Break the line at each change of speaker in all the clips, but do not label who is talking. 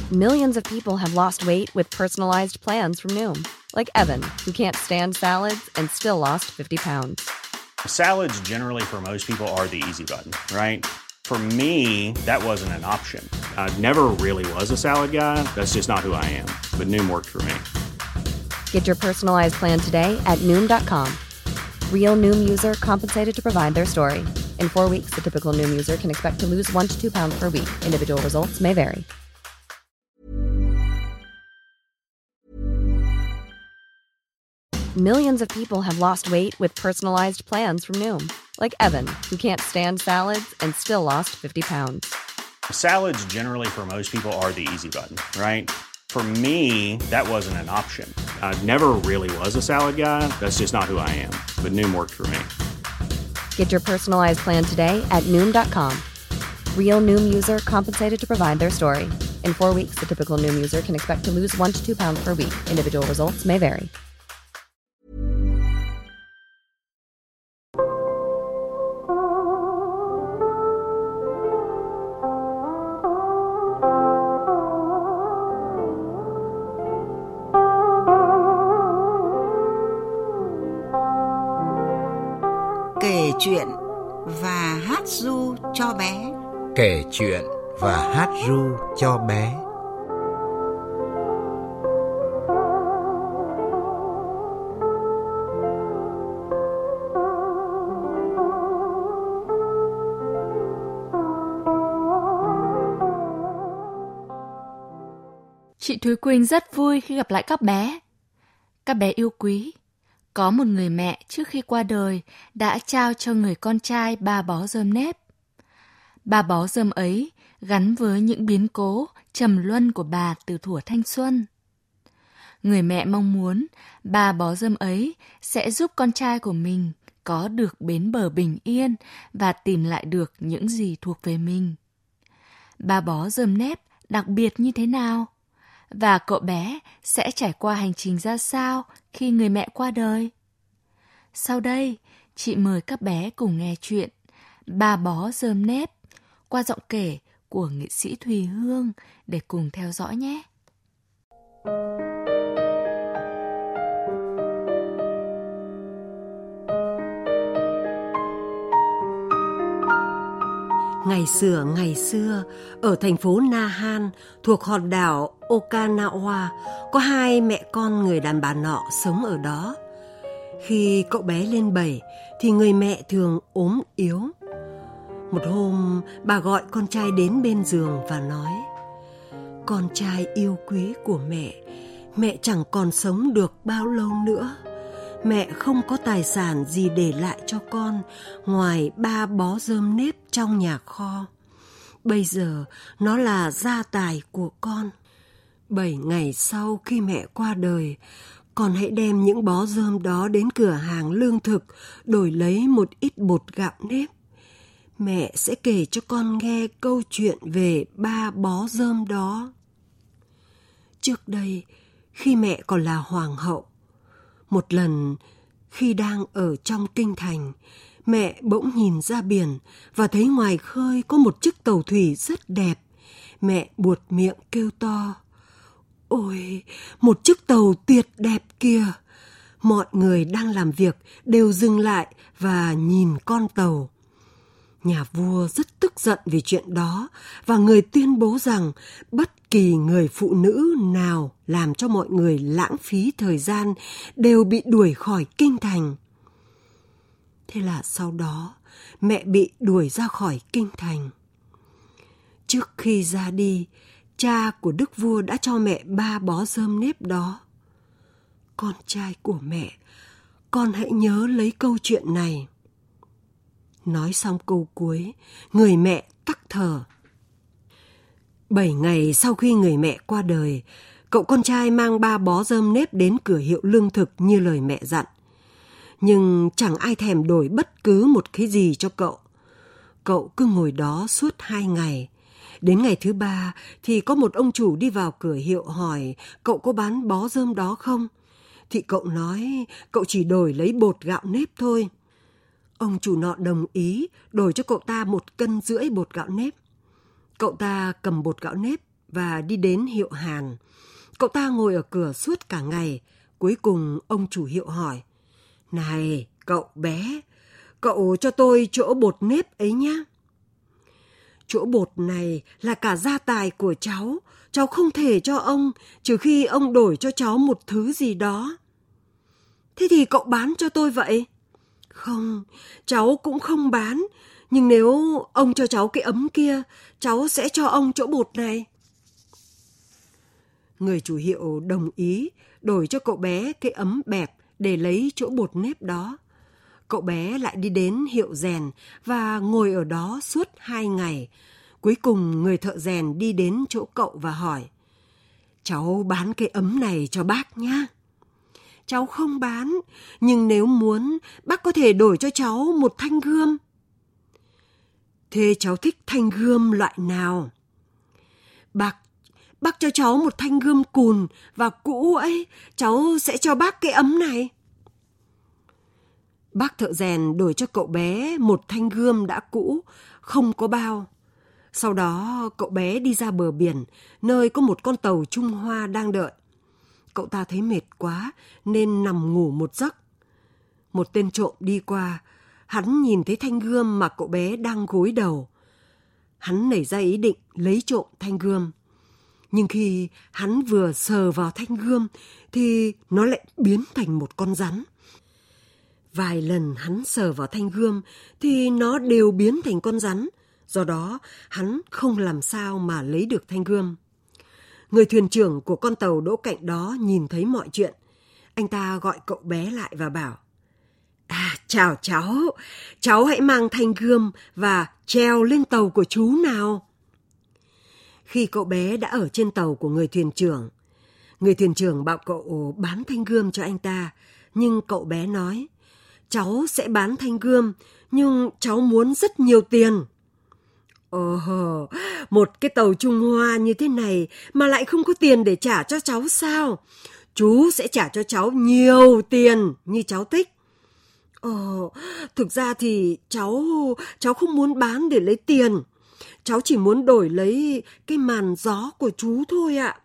Millions of people have lost weight with personalized plans from Noom. Like Evan, who can't stand salads and still lost 50 pounds.
Salads generally for most people are the easy button, right? For me, that wasn't an option. I never really was a salad guy. That's just not who I am. But Noom worked for me.
Get your personalized plan today at Noom.com. Real Noom user compensated to provide their story. In 4 weeks, the typical Noom user can expect to lose 1 to 2 pounds per week. Individual results may vary. Millions of people have lost weight with personalized plans from Noom. Like Evan, who can't stand salads and still lost 50 pounds.
Salads generally for most people are the easy button, right? For me, that wasn't an option. I never really was a salad guy. That's just not who I am. But Noom worked for me.
Get your personalized plan today at Noom.com. Real Noom user compensated to provide their story. In 4 weeks, the typical Noom user can expect to lose 1 to 2 pounds per week. Individual results may vary.
Kể chuyện và hát ru cho bé.
Kể chuyện và hát ru cho bé.
Chị Thúy Quỳnh rất vui khi gặp lại các bé. Các bé yêu quý. Có một người mẹ trước khi qua đời đã trao cho người con trai 3 bó rơm nếp. 3 bó rơm ấy gắn với những biến cố trầm luân của bà từ thuở thanh xuân. Người mẹ mong muốn 3 bó rơm ấy sẽ giúp con trai của mình có được bến bờ bình yên và tìm lại được những gì thuộc về mình. 3 bó rơm nếp đặc biệt như thế nào? Và cậu bé sẽ trải qua hành trình ra sao khi người mẹ qua đời? Sau đây, chị mời các bé cùng nghe chuyện 3 bó rơm nếp qua giọng kể của nghệ sĩ Thùy Hương để cùng theo dõi nhé.
Ngày xưa, ở thành phố Nahan thuộc hòn đảo Okinawa, có 2 mẹ con người đàn bà nọ sống ở đó. Khi cậu bé lên 7 thì người mẹ thường ốm yếu. Một hôm, bà gọi con trai đến bên giường và nói: "Con trai yêu quý của mẹ chẳng còn sống được bao lâu nữa. Mẹ không có tài sản gì để lại cho con ngoài 3 bó rơm nếp trong nhà kho. Bây giờ nó là gia tài của con. 7 ngày sau khi mẹ qua đời, con hãy đem những bó rơm đó đến cửa hàng lương thực đổi lấy một ít bột gạo nếp. Mẹ sẽ kể cho con nghe câu chuyện về 3 bó rơm đó." Trước đây, khi mẹ còn là hoàng hậu, một lần khi đang ở trong kinh thành, mẹ bỗng nhìn ra biển và thấy ngoài khơi có một chiếc tàu thủy rất đẹp. Mẹ buột miệng kêu to: "Ôi, một chiếc tàu tuyệt đẹp kìa!" Mọi người đang làm việc đều dừng lại và nhìn con tàu. Nhà vua rất tức giận vì chuyện đó và người tuyên bố rằng bất kỳ người phụ nữ nào làm cho mọi người lãng phí thời gian đều bị đuổi khỏi kinh thành. Thế là sau đó, mẹ bị đuổi ra khỏi kinh thành. Trước khi ra đi, cha của đức vua đã cho mẹ 3 bó rơm nếp đó. "Con trai của mẹ, con hãy nhớ lấy câu chuyện này." Nói xong câu cuối, người mẹ tắc thở. 7 ngày sau khi người mẹ qua đời, cậu con trai mang 3 bó rơm nếp đến cửa hiệu lương thực như lời mẹ dặn. Nhưng chẳng ai thèm đổi bất cứ một cái gì cho cậu. Cậu cứ ngồi đó suốt 2 ngày. Đến ngày thứ 3 thì có một ông chủ đi vào cửa hiệu hỏi cậu có bán bó rơm đó không? Thì cậu nói cậu chỉ đổi lấy bột gạo nếp thôi. Ông chủ nọ đồng ý đổi cho cậu ta 1,5 cân bột gạo nếp. Cậu ta cầm bột gạo nếp và đi đến hiệu Hàn. Cậu ta ngồi ở cửa suốt cả ngày. Cuối cùng ông chủ hiệu hỏi: "Này, cậu bé, cậu cho tôi chỗ bột nếp ấy nhá." "Chỗ bột này là cả gia tài của cháu. Cháu không thể cho ông, trừ khi ông đổi cho cháu một thứ gì đó." "Thế thì cậu bán cho tôi vậy?" "Không, cháu cũng không bán. Nhưng nếu ông cho cháu cái ấm kia, cháu sẽ cho ông chỗ bột này." Người chủ hiệu đồng ý đổi cho cậu bé cái ấm bẹp để lấy chỗ bột nếp đó. Cậu bé lại đi đến hiệu rèn và ngồi ở đó suốt 2 ngày. Cuối cùng người thợ rèn đi đến chỗ cậu và hỏi: "Cháu bán cái ấm này cho bác nhá." "Cháu không bán, nhưng nếu muốn, bác có thể đổi cho cháu một thanh gươm." "Thế cháu thích thanh gươm loại nào?" Bác cho cháu một thanh gươm cùn và cũ ấy, cháu sẽ cho bác cái ấm này." Bác thợ rèn đổi cho cậu bé một thanh gươm đã cũ, không có bao. Sau đó cậu bé đi ra bờ biển, nơi có một con tàu Trung Hoa đang đợi. Cậu ta thấy mệt quá nên nằm ngủ một giấc. Một tên trộm đi qua, hắn nhìn thấy thanh gươm mà cậu bé đang gối đầu. Hắn nảy ra ý định lấy trộm thanh gươm. Nhưng khi hắn vừa sờ vào thanh gươm thì nó lại biến thành một con rắn. Vài lần hắn sờ vào thanh gươm thì nó đều biến thành con rắn. Do đó hắn không làm sao mà lấy được thanh gươm. Người thuyền trưởng của con tàu đỗ cạnh đó nhìn thấy mọi chuyện. Anh ta gọi cậu bé lại và bảo: "Chào cháu, cháu hãy mang thanh gươm và trèo lên tàu của chú nào." Khi cậu bé đã ở trên tàu của người thuyền trưởng bảo cậu bán thanh gươm cho anh ta. Nhưng cậu bé nói: "Cháu sẽ bán thanh gươm, nhưng cháu muốn rất nhiều tiền." Một cái tàu Trung Hoa như thế này mà lại không có tiền để trả cho cháu sao? Chú sẽ trả cho cháu nhiều tiền như cháu thích." Thực ra thì cháu không muốn bán để lấy tiền. Cháu chỉ muốn đổi lấy cái màn gió của chú thôi ạ."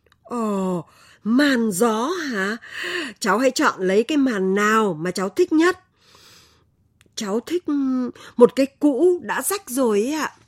Màn gió hả? Cháu hãy chọn lấy cái màn nào mà cháu thích nhất. Cháu thích một cái cũ đã rách rồi ấy ạ.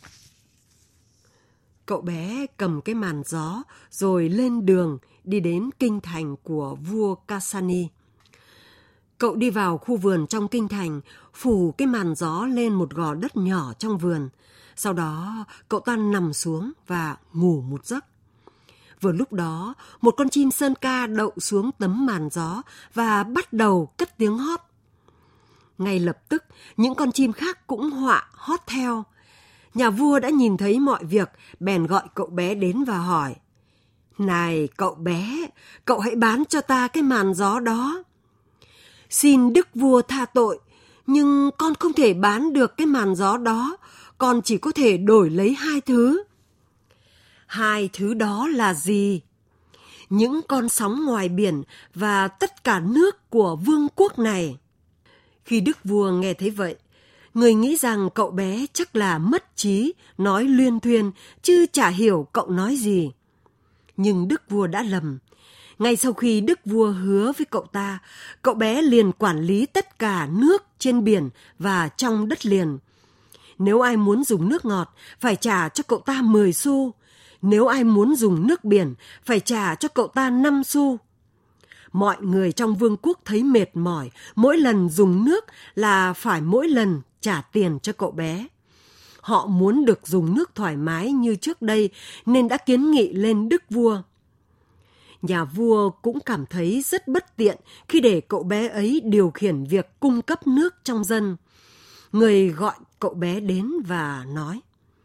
Cậu bé cầm cái màn gió rồi lên đường đi đến kinh thành của vua Kasani. Cậu đi vào khu vườn trong kinh thành, phủ cái màn gió lên một gò đất nhỏ trong vườn. Sau đó cậu ta nằm xuống và ngủ một giấc. Vừa lúc đó, một con chim sơn ca đậu xuống tấm màn gió và bắt đầu cất tiếng hót. Ngay lập tức, những con chim khác cũng hót theo. Nhà vua đã nhìn thấy mọi việc, bèn gọi cậu bé đến và hỏi: "Này cậu bé, cậu hãy bán cho ta cái màn gió đó." "Xin đức vua tha tội, nhưng con không thể bán được cái màn gió đó, con chỉ có thể đổi lấy 2 thứ. "Hai thứ đó là gì?" "Những con sóng ngoài biển và tất cả nước của vương quốc này." Khi đức vua nghe thấy vậy, người nghĩ rằng cậu bé chắc là mất trí, nói luyên thuyên, chứ chả hiểu cậu nói gì. Nhưng đức vua đã lầm. Ngay sau khi đức vua hứa với cậu ta, cậu bé liền quản lý tất cả nước trên biển và trong đất liền. Nếu ai muốn dùng nước ngọt, phải trả cho cậu ta 10 xu. Nếu ai muốn dùng nước biển, phải trả cho cậu ta 5 xu. Mọi người trong vương quốc thấy mệt mỏi, mỗi lần dùng nước là phải mỗi lần trả tiền cho cậu bé. Họ muốn được dùng nước thoải mái như trước đây nên đã kiến nghị lên đức vua. Nhà vua cũng cảm thấy rất bất tiện khi để cậu bé ấy điều khiển việc cung cấp nước trong dân. Người gọi cậu bé đến và nói: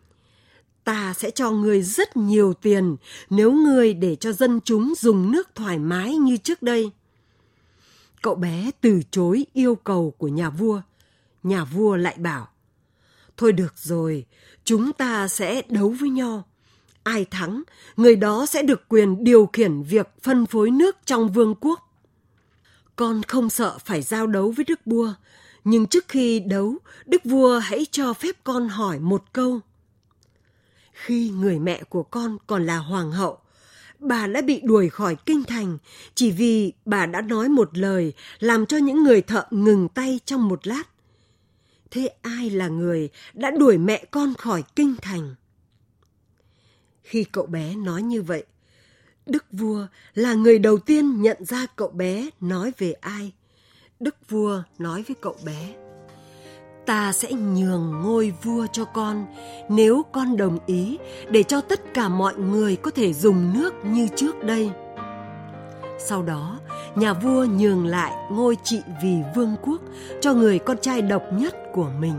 "Ta sẽ cho ngươi rất nhiều tiền nếu ngươi để cho dân chúng dùng nước thoải mái như trước đây." Cậu bé từ chối yêu cầu của nhà vua. Nhà vua lại bảo: "Thôi được rồi, chúng ta sẽ đấu với nhau. Ai thắng, người đó sẽ được quyền điều khiển việc phân phối nước trong vương quốc." Con không sợ phải giao đấu với đức vua, nhưng trước khi đấu, đức vua hãy cho phép con hỏi một câu. Khi người mẹ của con còn là hoàng hậu, bà đã bị đuổi khỏi kinh thành chỉ vì bà đã nói một lời làm cho những người thợ ngừng tay trong một lát. Thế ai là người đã đuổi mẹ con khỏi kinh thành? Khi cậu bé nói như vậy, đức vua là người đầu tiên nhận ra cậu bé nói về ai. Đức vua nói với cậu bé: ta sẽ nhường ngôi vua cho con nếu con đồng ý để cho tất cả mọi người có thể dùng nước như trước đây. Sau đó, nhà vua nhường lại ngôi trị vì vương quốc cho người con trai độc nhất của mình.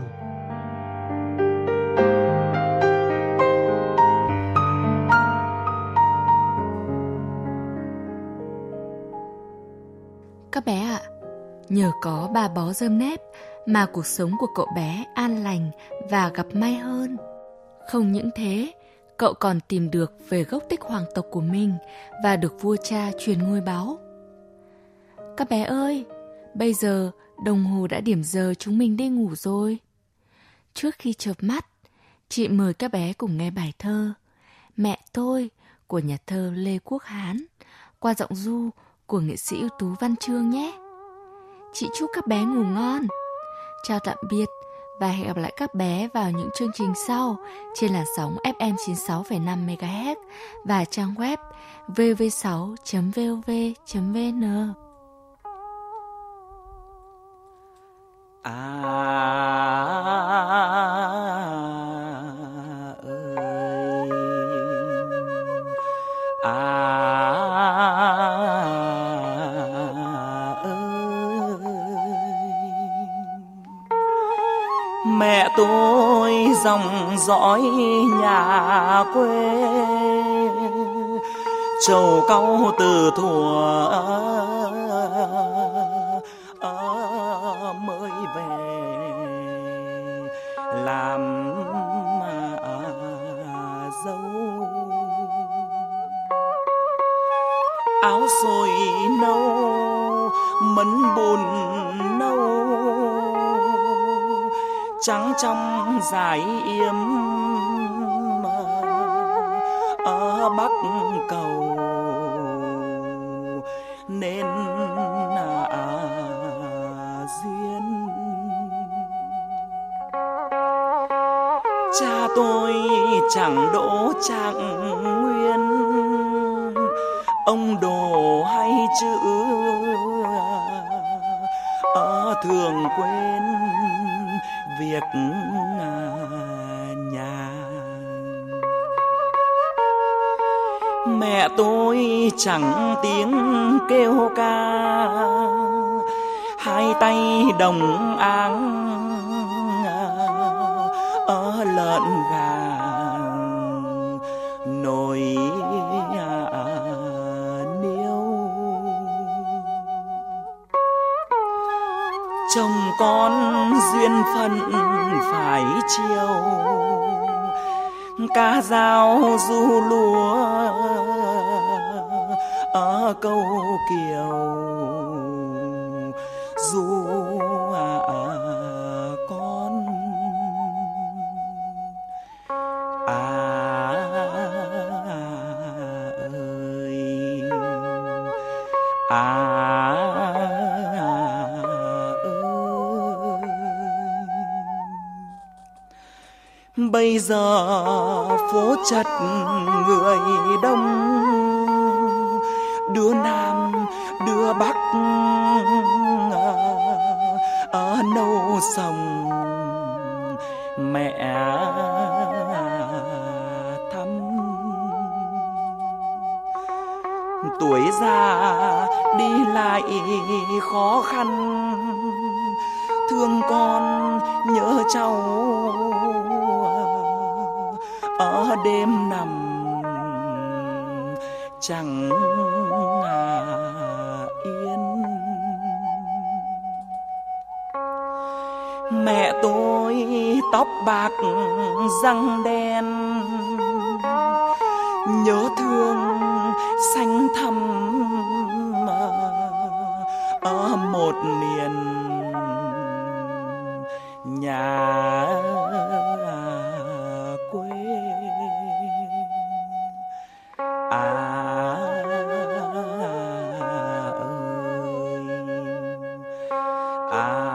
Các bé ạ, nhờ có bà bó rơm nếp mà cuộc sống của cậu bé an lành và gặp may hơn. Không những thế, cậu còn tìm được về gốc tích hoàng tộc của mình và được vua cha truyền ngôi báu. Các bé ơi, bây giờ đồng hồ đã điểm giờ chúng mình đi ngủ rồi. Trước khi chợp mắt, chị mời các bé cùng nghe bài thơ Mẹ tôi của nhà thơ Lê Quốc Hán qua giọng ru của nghệ sĩ ưu tú Văn Chương nhé. Chị chúc các bé ngủ ngon. Chào tạm biệt và hẹn gặp lại các bé vào những chương trình sau trên làn sóng FM 96,5 MHz và trang web vv6.vov.vn.
Mẹ tôi dòng dõi nhà quê, trầu cau từ thuở mới về làm dâu. Áo xôi nâu mấn bùn nâu, trắng trong dải yếm ở Bắc Cầu nên duyên. Cha tôi chẳng đỗ trạng nguyên, ông đồ hay chữ thường quên việc nhà. Mẹ tôi chẳng tiếng kêu ca, hai tay đồng áng lợn gà nồi niêu. Chồng con duyên phận phải chiều, cá dao du lúa ở câu kiều du con. Bây giờ phố chật người đông, đứa Nam đứa Bắc ở nâu sông mẹ thăm. Tuổi già đi lại khó khăn, thương con nhớ cháu ở đêm nằm chẳng yên. Mẹ tôi tóc bạc răng đen, nhớ thương xanh thẳm ở một miền nhà quê. À,